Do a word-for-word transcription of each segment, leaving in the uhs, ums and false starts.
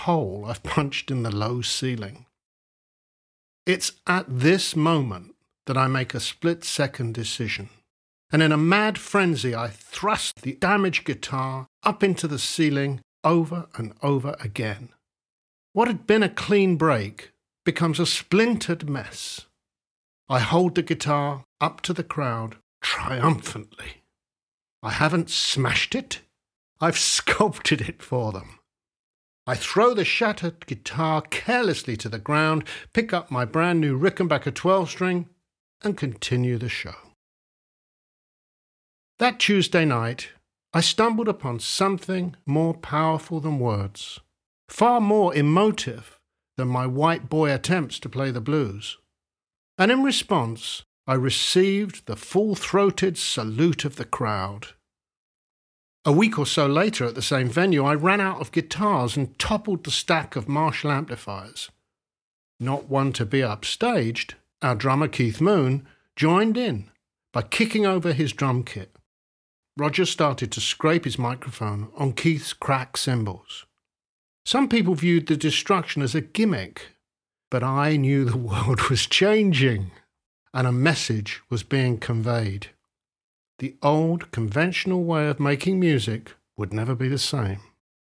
hole I've punched in the low ceiling. It's at this moment that I make a split-second decision, and in a mad frenzy I thrust the damaged guitar up into the ceiling over and over again. What had been a clean break becomes a splintered mess. I hold the guitar up to the crowd triumphantly. I haven't smashed it, I've sculpted it for them. I throw the shattered guitar carelessly to the ground, pick up my brand new Rickenbacker twelve-string, and continue the show. That Tuesday night, I stumbled upon something more powerful than words, far more emotive than my white boy attempts to play the blues. And in response, I received the full-throated salute of the crowd. A week or so later at the same venue, I ran out of guitars and toppled the stack of Marshall amplifiers. Not one to be upstaged, our drummer Keith Moon joined in by kicking over his drum kit. Roger started to scrape his microphone on Keith's cracked cymbals. Some people viewed the destruction as a gimmick, but I knew the world was changing and a message was being conveyed. The old, conventional way of making music would never be the same.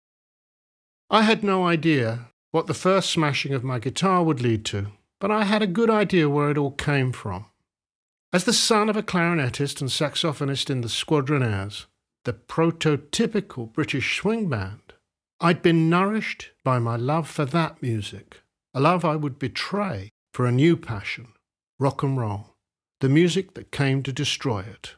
I had no idea what the first smashing of my guitar would lead to, but I had a good idea where it all came from. As the son of a clarinetist and saxophonist in the Squadronaires, the prototypical British swing band, I'd been nourished by my love for that music, a love I would betray for a new passion, rock and roll, the music that came to destroy it.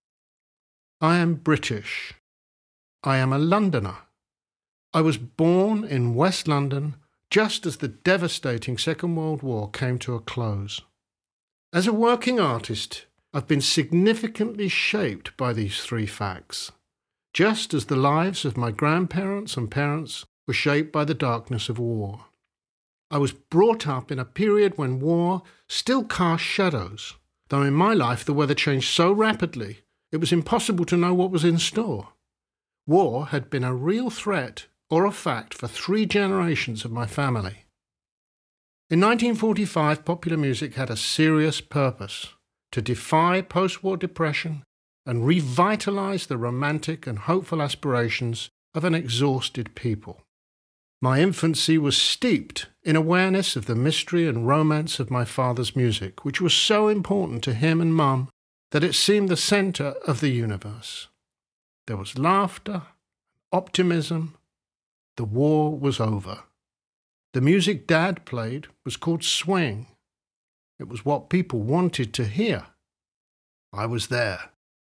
I am British. I am a Londoner. I was born in West London just as the devastating Second World War came to a close. As a working artist, I've been significantly shaped by these three facts, just as the lives of my grandparents and parents were shaped by the darkness of war. I was brought up in a period when war still cast shadows, though in my life the weather changed so rapidly it was impossible to know what was in store. War had been a real threat or a fact for three generations of my family. In nineteen forty-five, popular music had a serious purpose: to defy post-war depression and revitalize the romantic and hopeful aspirations of an exhausted people. My infancy was steeped in awareness of the mystery and romance of my father's music, which was so important to him and Mum that it seemed the centre of the universe. There was laughter, optimism. The war was over. The music Dad played was called swing. It was what people wanted to hear. I was there.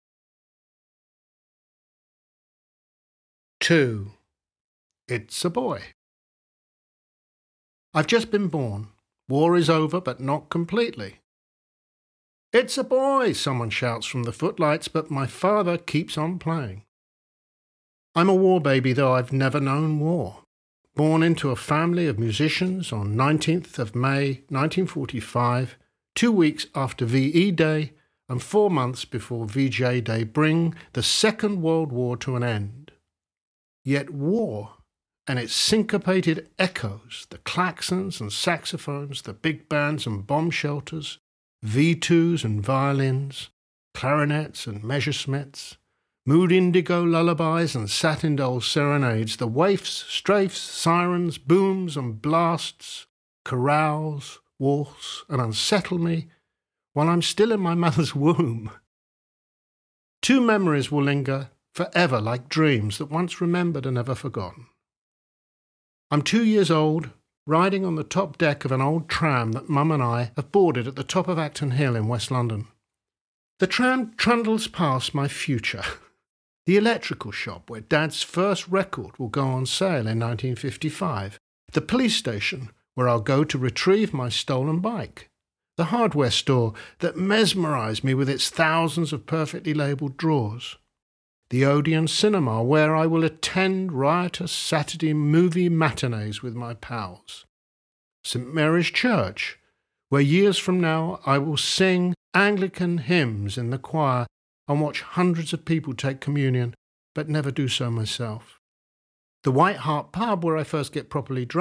Two. It's a boy. I've just been born. War is over, but not completely. It's a boy, someone shouts from the footlights, but my father keeps on playing. I'm a war baby, though I've never known war. Born into a family of musicians on nineteenth of May nineteen forty-five, two weeks after V E Day and four months before V J Day bring the Second World War to an end. Yet war and its syncopated echoes, the klaxons and saxophones, the big bands and bomb shelters, V twos and violins, clarinets and Messerschmitts, mood indigo lullabies and satin doll serenades, the waifs, strafes, sirens, booms and blasts, carouse, waltz and unsettle me while I'm still in my mother's womb. Two memories will linger forever like dreams that once remembered and never forgotten. I'm two years old, riding on the top deck of an old tram that Mum and I have boarded at the top of Acton Hill in West London. The tram trundles past my future, the electrical shop where Dad's first record will go on sale in nineteen fifty-five, the police station where I'll go to retrieve my stolen bike, the hardware store that mesmerised me with its thousands of perfectly labelled drawers, the Odeon Cinema where I will attend riotous Saturday movie matinees with my pals, St Mary's Church, where years from now I will sing Anglican hymns in the choir and watch hundreds of people take communion, but never do so myself, the White Hart pub where I first get properly drunk,